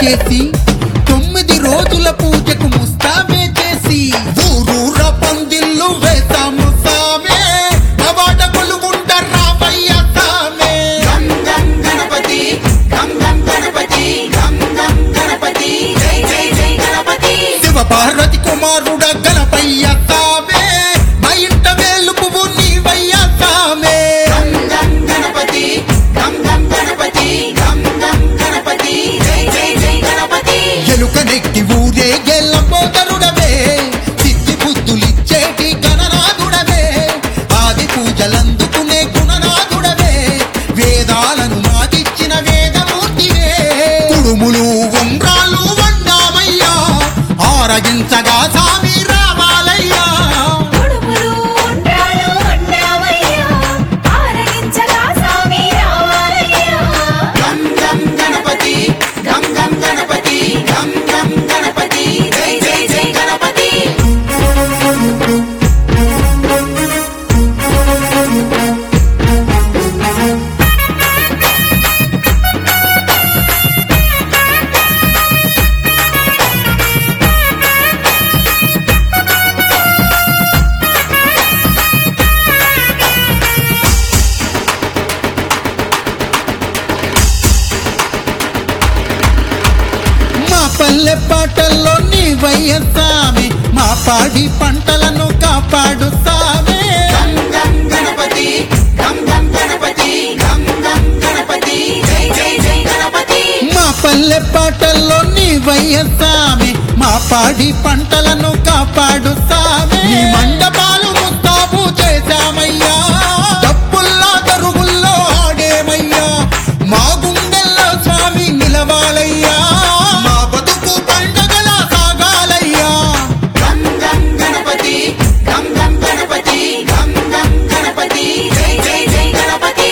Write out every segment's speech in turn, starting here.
చేసి 9 రోజుల పూజకు ముస్తాబే చేసి ఊరూర పందిళ్ళు వేసాము సామే అవాడ కొలుగుంట రామయ్య సామే గం గం గణపతి గం గం గణపతి గం గం గణపతి జై జై జై గణపతి శివ పార్వతి కుమారుడ గణపయ్య సామే మా ఇంట వేలుపువు నీవయ్య సామే గం గం గణపతి గం గం గణపతి గం గం గణపతి జై జై జై గణపతి ఎలుక నెక్కి ఊరే గెల్లపోతరుడవే సిద్ధి బుద్ధులిచ్చేటి గణనాథుడవే ఆది పూజలందుకునే గుణనాథుడవే వేదాలను మాకిచ్చిన వేదమూర్తివే కుడుములు ఉండ్రాలు వండామయ్యా ఆరగించగా సామి రావాలయ్యా కుడుములు ఉండ్రాలు వండామయ్యా ఆరగించగా స్వామి రావాలయ్యా గం గం గణపతి గం గం గణపతి గం గం గణపతి జై జై జై గణపతి మా పల్లె పాటల్లో నీవయ్య సామి మా పాడి పంటలను కాపాడు సామే గం గం గణపతి గం గం గణపతి గం గం గణపతి జై జై జై గణపతి మా పల్లె పాటల్లో నీవయ్య సామి మా పాడి పంటలను కాపాడు సామి నీ మండపాలు ముస్తాబు చేశామయ్యా డప్పుల్లో దరుగుల్లో ఆడేమయ్యా మా గుండెల్లో స్వామి నిలవాలయ్యా మా బతుకు పండగల సాగాలయ్యా గం గం గణపతి గం గం గణపతి గం గం గణపతి జై జై జై గణపతి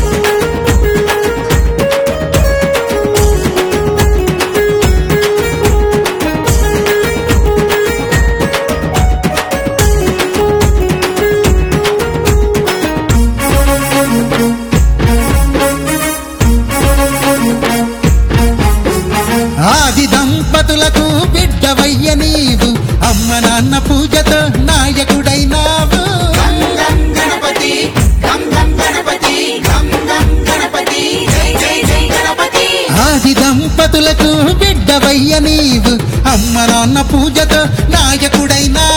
ఆది దంపతులకు బిడ్డవయ్య నీవు అమ్మ నాన్న పూజతో నాయకుడైనావు గం గం గణపతి గం గం గణపతి గం గం గణపతి జై జై జై గణపతి ఆది దంపతులకు బిడ్డవయ్య నీవు అమ్మ నాన్న పూజతో నాయకుడైనా